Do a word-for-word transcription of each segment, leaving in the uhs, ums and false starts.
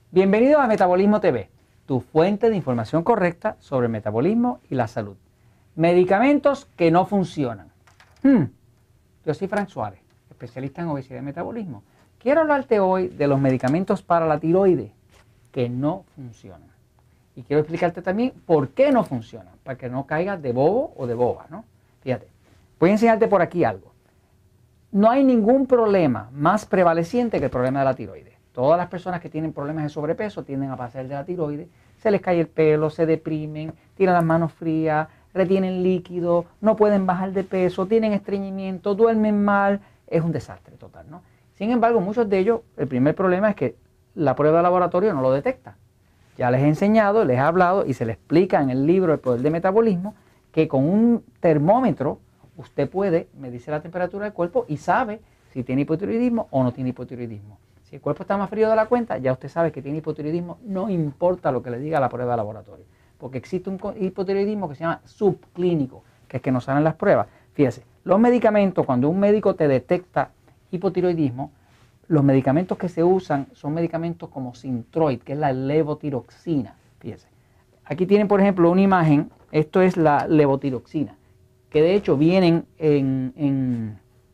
Bienvenido a Metabolismo T V, tu fuente de información correcta sobre el metabolismo y la salud. Medicamentos que no funcionan. Hmm. Yo soy Frank Suárez, especialista en obesidad y metabolismo. Quiero hablarte hoy de los medicamentos para la tiroides que no funcionan. Y quiero explicarte también por qué no funcionan, para que no caigas de bobo o de boba, ¿no? Fíjate, voy a enseñarte por aquí algo. No hay ningún problema más prevaleciente que el problema de la tiroides. Todas las personas que tienen problemas de sobrepeso tienden a padecer de la tiroides, se les cae el pelo, se deprimen, tienen las manos frías, retienen líquido, no pueden bajar de peso, tienen estreñimiento, duermen mal, es un desastre total, ¿no? Sin embargo, muchos de ellos, el primer problema es que la prueba de laboratorio no lo detecta. Ya les he enseñado, les he hablado y se les explica en el libro El Poder del Metabolismo que con un termómetro usted puede medirse la temperatura del cuerpo y sabe si tiene hipotiroidismo o no tiene hipotiroidismo. Si el cuerpo está más frío de la cuenta, ya usted sabe que tiene hipotiroidismo, no importa lo que le diga la prueba de laboratorio. Porque existe un hipotiroidismo que se llama subclínico, que es que no salen las pruebas. Fíjese, los medicamentos, cuando un médico te detecta hipotiroidismo, los medicamentos que se usan son medicamentos como Synthroid, que es la levotiroxina. Fíjese, aquí tienen por ejemplo una imagen, esto es la levotiroxina, que de hecho vienen en, en,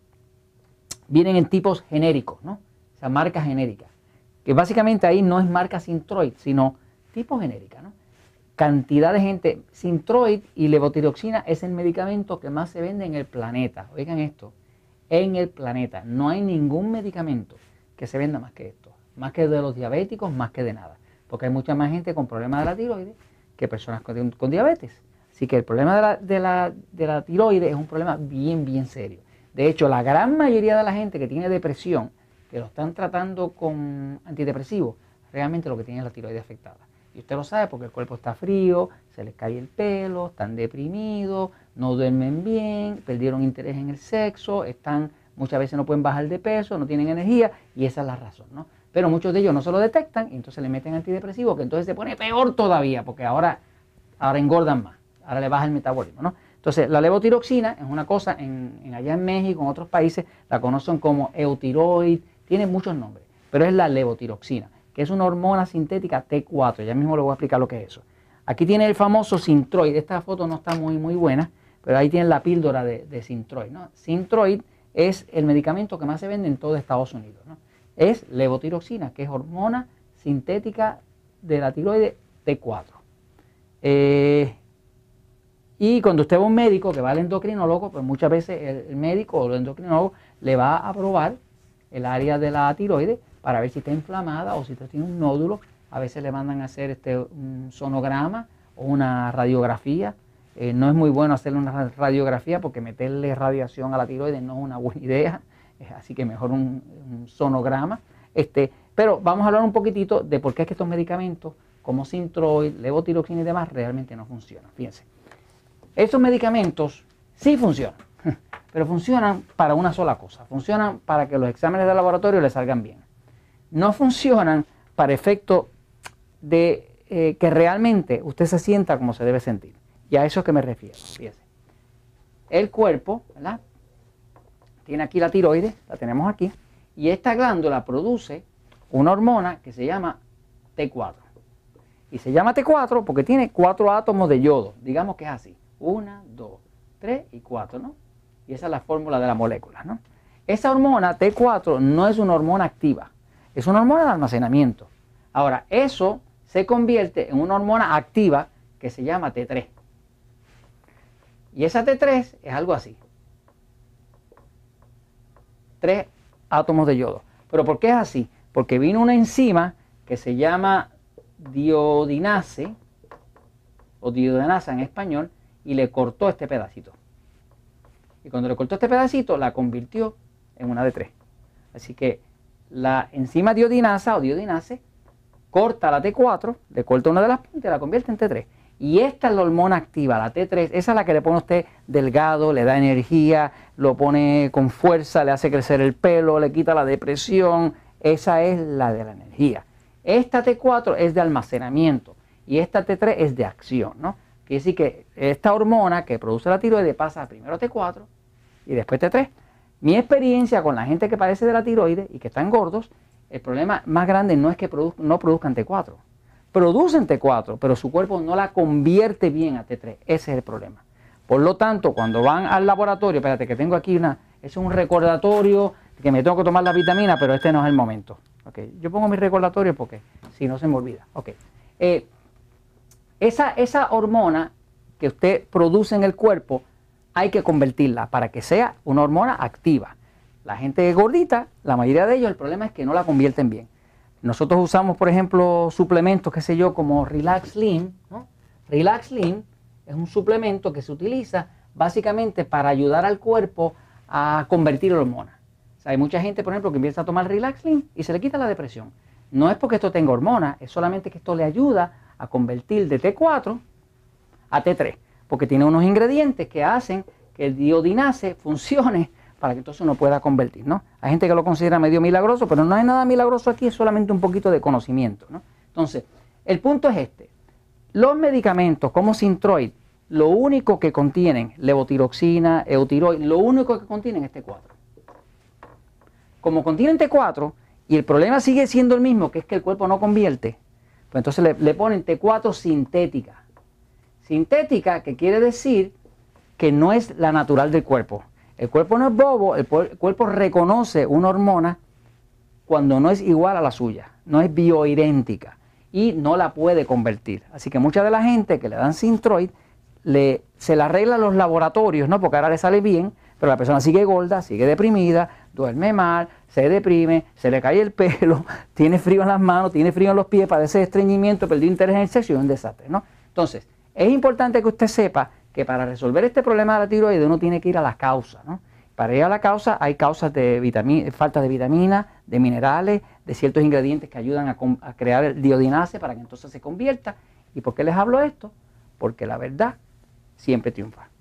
vienen en tipos genéricos, ¿no? O sea, marca genérica, que básicamente ahí no es marca Synthroid, sino tipo genérica, ¿no? Cantidad de gente. Synthroid y levotiroxina es el medicamento que más se vende en el planeta. Oigan esto, en el planeta no hay ningún medicamento que se venda más que esto, más que de los diabéticos, más que de nada, porque hay mucha más gente con problemas de la tiroides que personas con, con diabetes. Así que el problema de la, de, la, de la tiroides es un problema bien, bien serio. De hecho, la gran mayoría de la gente que tiene depresión, que lo están tratando con antidepresivos, realmente lo que tiene es la tiroides afectada. Y usted lo sabe porque el cuerpo está frío, se les cae el pelo, están deprimidos, no duermen bien, perdieron interés en el sexo, están, muchas veces no pueden bajar de peso, no tienen energía, y esa es la razón, ¿no? Pero muchos de ellos no se lo detectan, y entonces le meten antidepresivos, que entonces se pone peor todavía, porque ahora, ahora engordan más, ahora le baja el metabolismo, ¿no? Entonces, la levotiroxina es una cosa, en, en allá en México, en otros países, la conocen como eutiroid, tiene muchos nombres, pero es la levotiroxina, que es una hormona sintética T cuatro, ya mismo le voy a explicar lo que es eso. Aquí tiene el famoso Synthroid, esta foto no está muy, muy buena, pero ahí tienen la píldora de, de Synthroid, ¿no? Synthroid es el medicamento que más se vende en todo Estados Unidos, ¿no? Es levotiroxina, que es hormona sintética de la tiroides T cuatro. Eh, y cuando usted va a un médico que va al endocrinólogo, pues muchas veces el, el médico o el endocrinólogo le va a probar el área de la tiroides para ver si está inflamada o si usted tiene un nódulo. A veces le mandan a hacer este, un sonograma o una radiografía. Eh, no es muy bueno hacerle una radiografía porque meterle radiación a la tiroides no es una buena idea. Eh, así que mejor un, un sonograma. Este, pero vamos a hablar un poquitito de por qué es que estos medicamentos como Synthroid, levotiroxina y demás realmente no funcionan. Fíjense, estos medicamentos sí funcionan, pero funcionan para una sola cosa. Funcionan para que los exámenes de laboratorio le salgan bien. No funcionan para efecto de eh, que realmente usted se sienta como se debe sentir. Y a eso es que me refiero. Fíjese. El cuerpo, ¿verdad?, tiene aquí la tiroides, la tenemos aquí, y esta glándula produce una hormona que se llama T cuatro. Y se llama T cuatro porque tiene cuatro átomos de yodo. Digamos que es así. Una, dos, tres y cuatro, ¿no? Y esa es la fórmula de la molécula, ¿no? Esa hormona T cuatro no es una hormona activa, es una hormona de almacenamiento. Ahora, eso se convierte en una hormona activa que se llama T tres. Y esa T tres es algo así. Tres átomos de yodo. ¿Pero por qué es así? Porque vino una enzima que se llama diodinase, o diodinasa en español, y le cortó este pedacito. Y cuando le cortó este pedacito, la convirtió en una de tres. Así que la enzima diodinasa o diodinase corta la T cuatro, le corta una de las puntas y la convierte en T tres. Y esta es la hormona activa, la T tres. Esa es la que le pone a usted delgado, le da energía, lo pone con fuerza, le hace crecer el pelo, le quita la depresión. Esa es la de la energía. Esta T cuatro es de almacenamiento y esta T tres es de acción, ¿no? Quiere decir que esta hormona que produce la tiroides pasa primero a T cuatro, y después T tres. Mi experiencia con la gente que padece de la tiroides y que están gordos El problema más grande no es que produ no produzcan T cuatro. Producen T cuatro, pero su cuerpo no la convierte bien a T tres. Ese es el problema. Por lo tanto, cuando van al laboratorio, espérate que tengo aquí una, es un recordatorio que me tengo que tomar la vitamina, pero este no es el momento. Okay. Yo pongo mi recordatorio porque si no se me olvida. Okay. Eh, esa, esa hormona que usted produce en el cuerpo hay que convertirla para que sea una hormona activa. La gente gordita, la mayoría de ellos, el problema es que no la convierten bien. Nosotros usamos, por ejemplo, suplementos, qué sé yo, como Relax Slim, ¿no? Relax Slim es un suplemento que se utiliza básicamente para ayudar al cuerpo a convertir hormonas. O sea, hay mucha gente, por ejemplo, que empieza a tomar Relax Slim y se le quita la depresión. No es porque esto tenga hormonas, es solamente que esto le ayuda a convertir de T cuatro a T tres, porque tiene unos ingredientes que hacen que el diodinase funcione para que entonces uno pueda convertir, ¿no? Hay gente que lo considera medio milagroso, pero no hay nada milagroso aquí, es solamente un poquito de conocimiento, ¿no? Entonces, el punto es este. Los medicamentos como Synthroid, lo único que contienen, levotiroxina, eutiroid, lo único que contienen es T cuatro. Como contienen T cuatro y el problema sigue siendo el mismo, que es que el cuerpo no convierte, pues entonces le, le ponen T cuatro sintética. Sintética, que quiere decir que no es la natural del cuerpo. El cuerpo no es bobo, el, el cuerpo reconoce una hormona cuando no es igual a la suya, no es bioidéntica y no la puede convertir. Así que mucha de la gente que le dan Synthroid, le, se la arregla los laboratorios, ¿no? Porque ahora le sale bien, pero la persona sigue gorda, sigue deprimida, duerme mal, se deprime, se le cae el pelo, tiene frío en las manos, tiene frío en los pies, padece de estreñimiento, perdió interés en el sexo y es un desastre, ¿no? Entonces, es importante que usted sepa que para resolver este problema de la tiroides uno tiene que ir a la causa, ¿no? Para ir a la causa hay causas de vitamina, falta de vitaminas, de minerales, de ciertos ingredientes que ayudan a, a crear el diodinase para que entonces se convierta. ¿Y por qué les hablo esto? Porque la verdad siempre triunfa.